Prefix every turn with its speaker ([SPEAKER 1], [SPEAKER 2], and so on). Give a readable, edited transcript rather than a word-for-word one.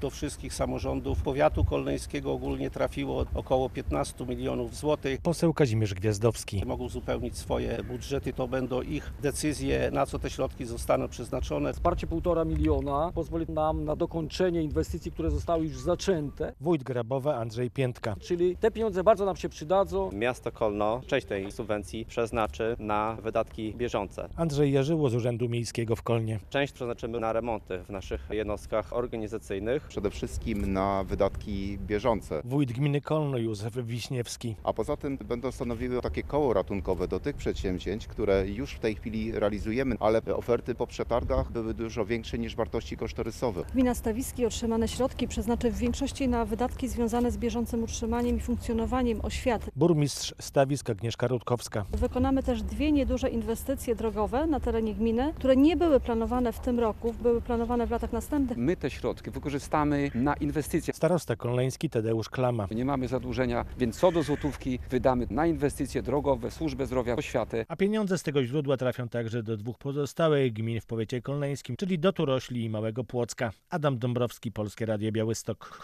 [SPEAKER 1] Do wszystkich samorządów powiatu kolneńskiego ogólnie trafiło około 15 milionów złotych.
[SPEAKER 2] Poseł Kazimierz Gwiazdowski.
[SPEAKER 1] Mogą uzupełnić swoje budżety, to będą ich decyzje, na co te środki zostaną przeznaczone.
[SPEAKER 3] Wsparcie 1,5 miliona pozwoli nam na dokończenie inwestycji, które zostały już zaczęte.
[SPEAKER 2] Wójt Grabowa Andrzej Piętka.
[SPEAKER 3] Czyli te pieniądze bardzo nam się przydadzą.
[SPEAKER 4] Miasto Kolno część tej subwencji przeznaczy na wydatki bieżące.
[SPEAKER 2] Andrzej Jarzyło z Urzędu Miejskiego w Kolnie.
[SPEAKER 4] Część przeznaczymy na remonty w naszych jednostkach organizacyjnych.
[SPEAKER 5] Przede wszystkim na wydatki bieżące.
[SPEAKER 2] Wójt gminy Kolno Józef Wiśniewski.
[SPEAKER 5] A poza tym będą stanowiły takie koło ratunkowe do tych przedsięwzięć, które już w tej chwili realizujemy, ale oferty po przetargach były dużo większe niż wartości kosztorysowe.
[SPEAKER 6] Gmina Stawiski otrzymane środki przeznaczy w większości na wydatki związane z bieżącym utrzymaniem i funkcjonowaniem oświaty.
[SPEAKER 2] Burmistrz Stawisk Agnieszka Rutkowska.
[SPEAKER 6] Wykonamy też 2 nieduże inwestycje drogowe na terenie gminy, które nie były planowane w tym roku, były planowane w latach następnych.
[SPEAKER 7] My te środki wykorzystamy na inwestycje.
[SPEAKER 2] Starosta kolneński Tadeusz Klama.
[SPEAKER 7] Nie mamy zadłużenia, więc co do złotówki wydamy na inwestycje drogowe, służbę zdrowia, oświatę.
[SPEAKER 2] A pieniądze z tego źródła trafią także do 2 pozostałych gmin w powiecie kolneńskim, czyli do Turośli i Małego Płocka. Adam Dąbrowski, Polskie Radio Białystok.